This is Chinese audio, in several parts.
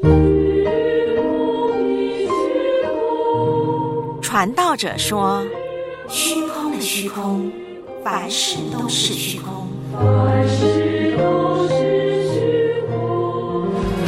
传道者说，虚空的虚空，凡事都是虚空。凡事都是虚空。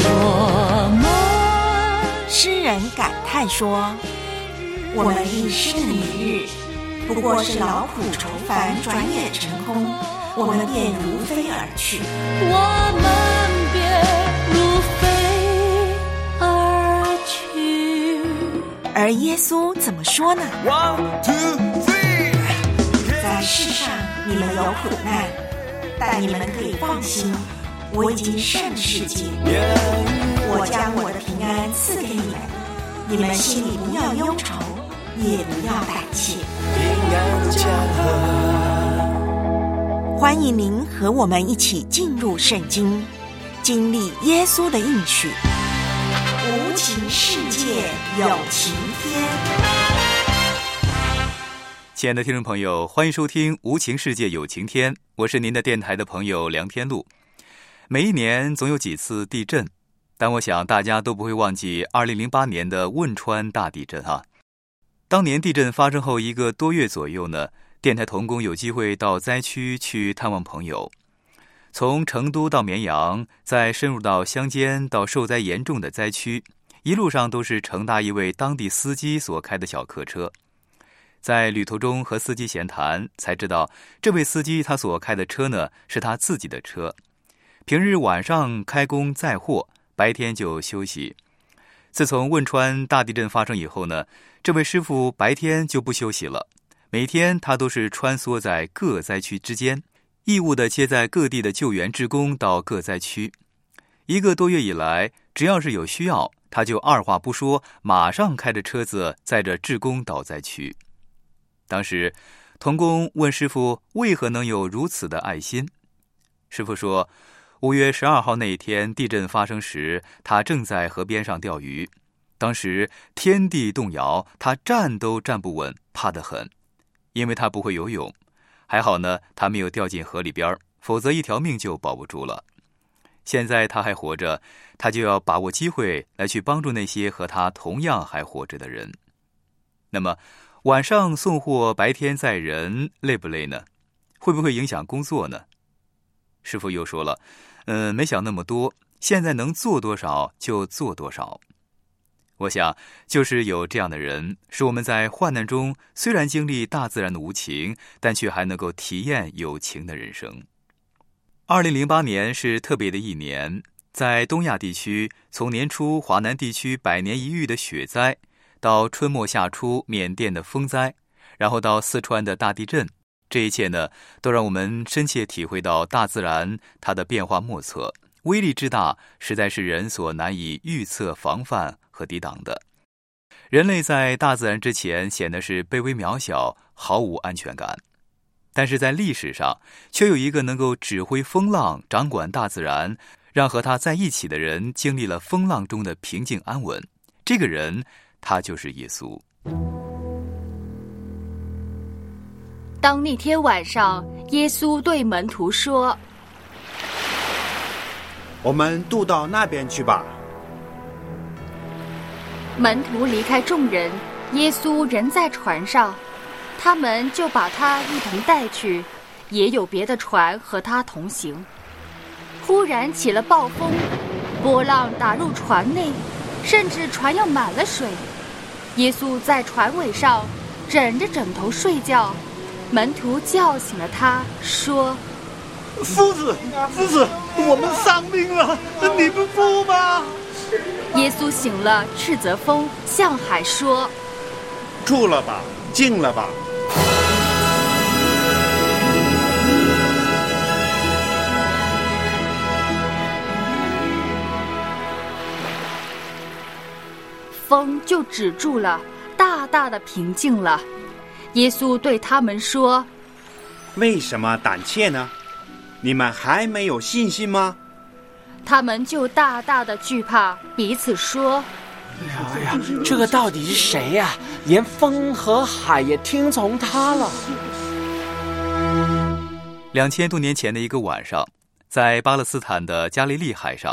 诗人感叹说，我们一生的年日，不过是劳苦愁烦，转眼成空，我们便如飞而去。 我们便如飞而去。 而耶稣怎么说呢？ 1, 2, 3 在世上你们有苦难，但你们可以放心，我已经胜了世界。我将我的平安赐给你们，你们心里不要忧愁，也不要胆怯。欢迎您和我们一起进入圣经，经历耶稣的应许。无情世界有情天。 亲爱的听众朋友，欢迎收听《无情世界有晴天》，我是您的电台的朋友梁天禄。每一年总有几次地震，但我想大家都不会忘记2008年的汶川大地震哈。当年地震发生后1个多月左右呢，电台同工有机会到灾区去探望朋友，从成都到绵阳，再深入到乡间到受灾严重的灾区，一路上都是乘搭一位当地司机所开的小客车。在旅途中和司机闲谈，才知道这位司机他所开的车呢是他自己的车，平日晚上开工载货，白天就休息。自从汶川大地震发生以后呢，这位师傅白天就不休息了，每天他都是穿梭在各灾区之间，义务地接载各地的救援志工到各灾区。1个多月以来，只要是有需要，他就二话不说，马上开着车子载着志工到灾区。当时同工问师傅为何能有如此的爱心，师傅说5月12号那一天地震发生时，他正在河边上钓鱼，当时天地动摇，他站都站不稳，怕得很。因为他不会游泳，还好呢，他没有掉进河里边，否则一条命就保不住了。现在他还活着，他就要把握机会来去帮助那些和他同样还活着的人。那么晚上送货，白天载人，累不累呢？会不会影响工作呢？师傅又说了，没想那么多，现在能做多少就做多少。我想就是有这样的人，使我们在患难中虽然经历大自然的无情，但却还能够体验有情的人生。2008年是特别的一年，在东亚地区，从年初华南地区100年一遇的雪灾，到春末夏初缅甸的风灾，然后到四川的大地震，这一切呢，都让我们深切体会到大自然它的变化莫测，威力之大，实在是人所难以预测、防范和抵挡的。人类在大自然之前显得是卑微渺小，毫无安全感。但是在历史上，却有一个能够指挥风浪、掌管大自然，让和他在一起的人经历了风浪中的平静安稳。这个人，他就是耶稣。 当那天晚上，耶稣对门徒说： 我们渡到那边去吧。 门徒离开众人，耶稣人在船上，他们就把他一同带去，也有别的船和他同行。忽然起了暴风，波浪打入船内，甚至船要满了水。耶稣在船尾上枕着枕头睡觉，门徒叫醒了他，说： 夫子，我们丧命了，你不顾吗？ 耶稣醒了，斥责风，向海说： 住了吧，静了吧。 风就止住了，大大的平静了。耶稣对他们说： 为什么胆怯呢？你们还没有信心吗？ 他们就大大的惧怕，彼此说： 哎呀，这个到底是谁呀？连风和海也听从他了。 2000多年前的一个晚上，在巴勒斯坦的加利利海上，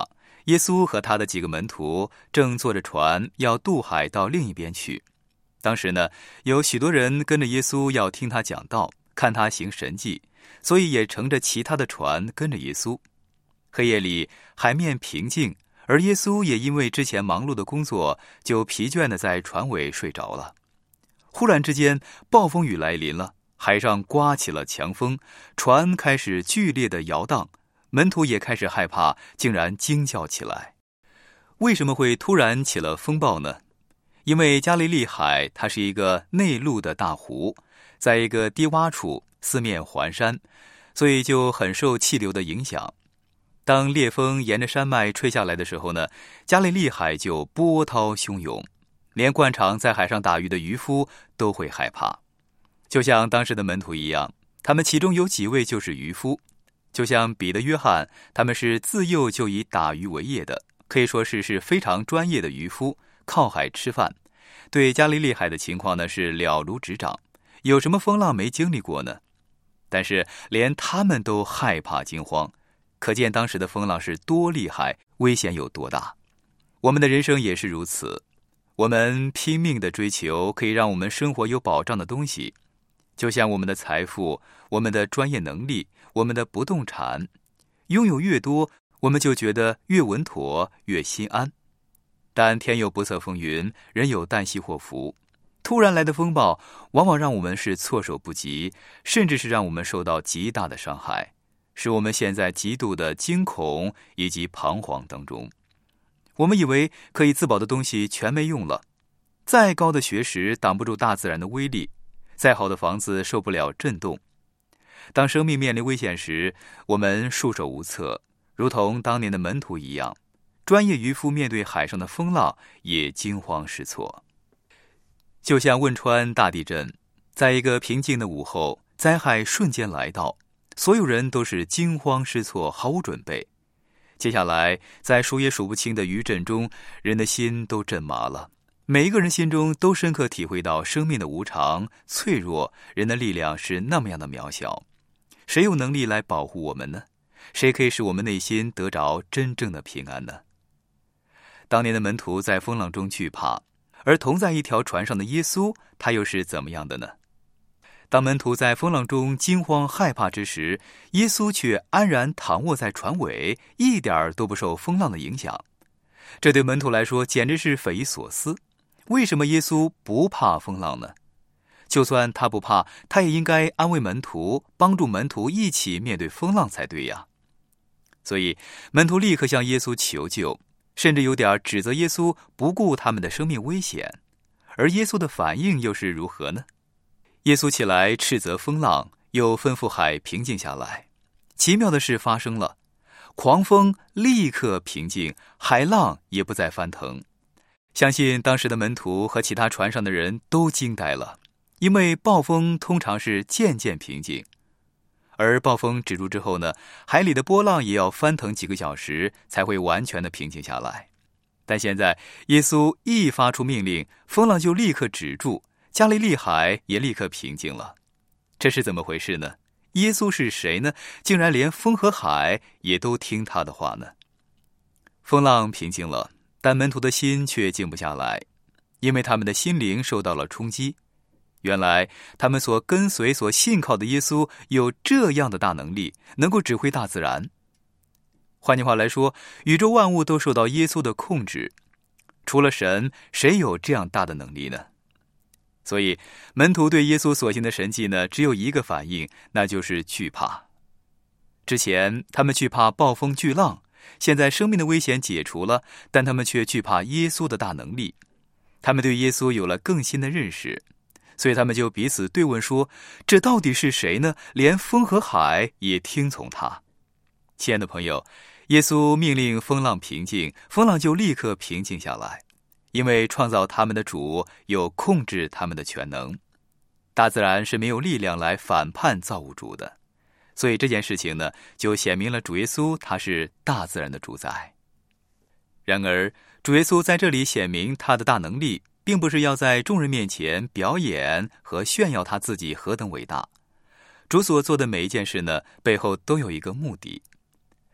耶稣和他的几个门徒正坐着船要渡海到另一边去。当时呢，有许多人跟着耶稣要听他讲道，看他行神迹，所以也乘着其他的船跟着耶稣。黑夜里海面平静，而耶稣也因为之前忙碌的工作，就疲倦地在船尾睡着了。忽然之间，暴风雨来临了，海上刮起了强风，船开始剧烈地摇荡，门徒也开始害怕，竟然惊叫起来。为什么会突然起了风暴呢？因为加利利海它是一个内陆的大湖，在一个低洼处，四面环山，所以就很受气流的影响。当烈风沿着山脉吹下来的时候呢，加利利海就波涛汹涌，连惯常在海上打鱼的渔夫都会害怕。就像当时的门徒一样，他们其中有几位就是渔夫，就像彼得、约翰，他们是自幼就以打鱼为业的，可以说是非常专业的渔夫，靠海吃饭，对加利利海的情况呢是了如指掌，有什么风浪没经历过呢？但是连他们都害怕惊慌，可见当时的风浪是多厉害，危险有多大。我们的人生也是如此，我们拼命地追求可以让我们生活有保障的东西，就像我们的财富、我们的专业能力、我们的不动产，拥有越多，我们就觉得越稳妥，越心安。但天有不测风云，人有旦夕祸福，突然来的风暴往往让我们是措手不及，甚至是让我们受到极大的伤害，使我们陷在极度的惊恐以及彷徨当中。我们以为可以自保的东西全没用了，再高的学识挡不住大自然的威力，再好的房子受不了震动。当生命面临危险时，我们束手无策，如同当年的门徒一样，专业渔夫面对海上的风浪也惊慌失措。就像汶川大地震，在一个平静的午后，灾害瞬间来到，所有人都是惊慌失措，毫无准备。接下来在数也数不清的余震中，人的心都震麻了，每一个人心中都深刻体会到生命的无常、脆弱，人的力量是那么样的渺小。谁有能力来保护我们呢？谁可以使我们内心得着真正的平安呢？当年的门徒在风浪中惧怕，而同在一条船上的耶稣，他又是怎么样的呢？当门徒在风浪中惊慌害怕之时，耶稣却安然躺卧在船尾，一点都不受风浪的影响。这对门徒来说简直是匪夷所思。为什么耶稣不怕风浪呢？就算他不怕，他也应该安慰门徒，帮助门徒一起面对风浪才对呀。所以门徒立刻向耶稣求救，甚至有点指责耶稣不顾他们的生命危险。而耶稣的反应又是如何呢？耶稣起来斥责风浪，又吩咐海平静下来。奇妙的事发生了，狂风立刻平静，海浪也不再翻腾。相信当时的门徒和其他船上的人都惊呆了，因为暴风通常是渐渐平静，而暴风止住之后呢，海里的波浪也要翻腾几个小时才会完全的平静下来。但现在耶稣一发出命令，风浪就立刻止住，加利利海也立刻平静了。这是怎么回事呢？耶稣是谁呢？竟然连风和海也都听他的话呢？风浪平静了，但门徒的心却静不下来，因为他们的心灵受到了冲击。原来他们所跟随、所信靠的耶稣有这样的大能力，能够指挥大自然。换句话来说，宇宙万物都受到耶稣的控制。除了神，谁有这样大的能力呢？所以门徒对耶稣所行的神迹呢，只有一个反应，那就是惧怕。之前他们惧怕暴风巨浪，现在生命的危险解除了，但他们却惧怕耶稣的大能力。他们对耶稣有了更新的认识，所以他们就彼此对问说，这到底是谁呢？连风和海也听从他。亲爱的朋友，耶稣命令风浪平静，风浪就立刻平静下来，因为创造他们的主有控制他们的全能。大自然是没有力量来反叛造物主的，所以这件事情呢，就显明了主耶稣他是大自然的主宰。然而主耶稣在这里显明他的大能力，并不是要在众人面前表演和炫耀他自己何等伟大。主所做的每一件事呢，背后都有一个目的。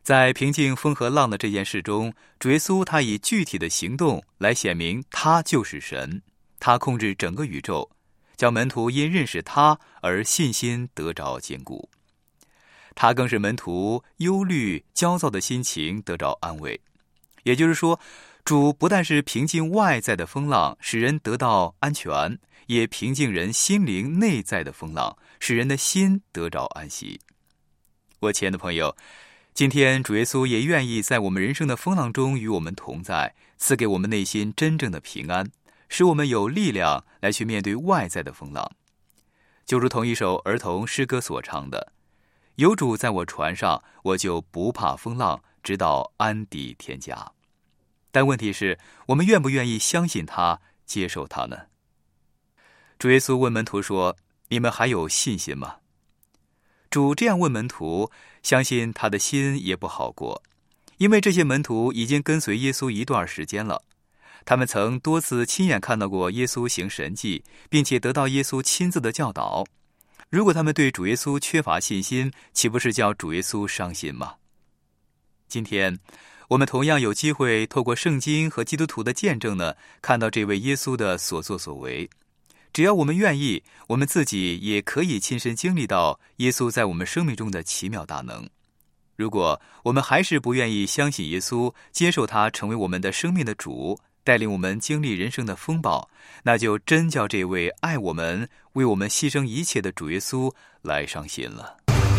在平静风和浪的这件事中，主耶稣他以具体的行动来显明他就是神，他控制整个宇宙，叫门徒因认识他而信心得着坚固。他更使门徒忧虑焦躁的心情得着安慰。也就是说，主不但是平静外在的风浪，使人得到安全，也平静人心灵内在的风浪，使人的心得着安息。我亲爱的朋友，今天主耶稣也愿意在我们人生的风浪中与我们同在，赐给我们内心真正的平安，使我们有力量来去面对外在的风浪。就如同一首儿童诗歌所唱的，有主在我船上，我就不怕风浪，直到安抵天家。但问题是，我们愿不愿意相信他，接受他呢？主耶稣问门徒说，你们还有信心吗？主这样问门徒，相信他的心也不好过，因为这些门徒已经跟随耶稣一段时间了，他们曾多次亲眼看到过耶稣行神迹，并且得到耶稣亲自的教导。如果他们对主耶稣缺乏信心，岂不是叫主耶稣伤心吗？今天我们同样有机会透过圣经和基督徒的见证呢，看到这位耶稣的所作所为。只要我们愿意，我们自己也可以亲身经历到耶稣在我们生命中的奇妙大能。如果我们还是不愿意相信耶稣，接受他成为我们的生命的主，带领我们经历人生的风暴，那就真叫这位爱我们、为我们牺牲一切的主耶稣来伤心了。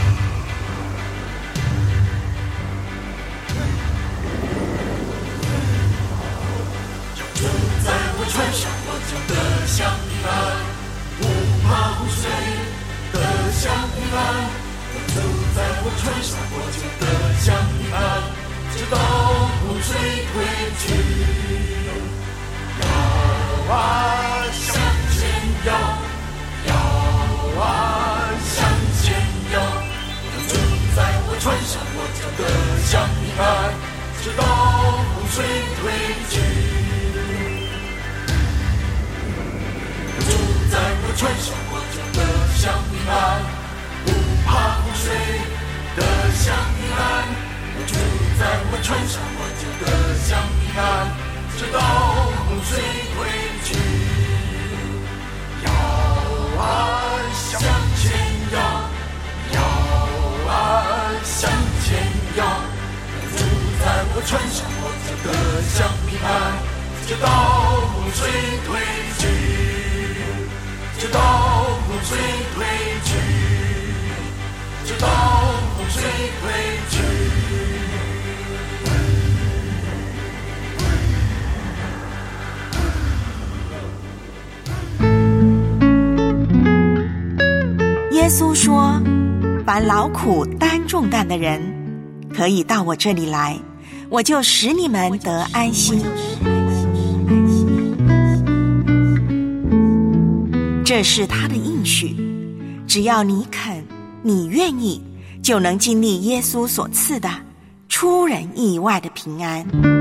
在我船上，我就得享平安，不怕湖水，得享平安。就在我船上，我就得享平安，直到湖水退去。摇啊，向前摇，摇啊，向前摇。就在我船上，我就得享平安，直到湖水退去。在我船上，我就得享平安，不怕湖水，得享平安。住在我船上，我就得享平安，直到湖水退去。摇啊，向前摇，摇啊，向前摇。住在我船上，我就得享平安，直到湖水退去。直到湖水退去，直到湖水退去。 耶稣说，凡劳苦担重担的人，可以到我这里来，我就使你们得安息。这是他的应许，只要你肯，你愿意，就能经历耶稣所赐的出人意外的平安。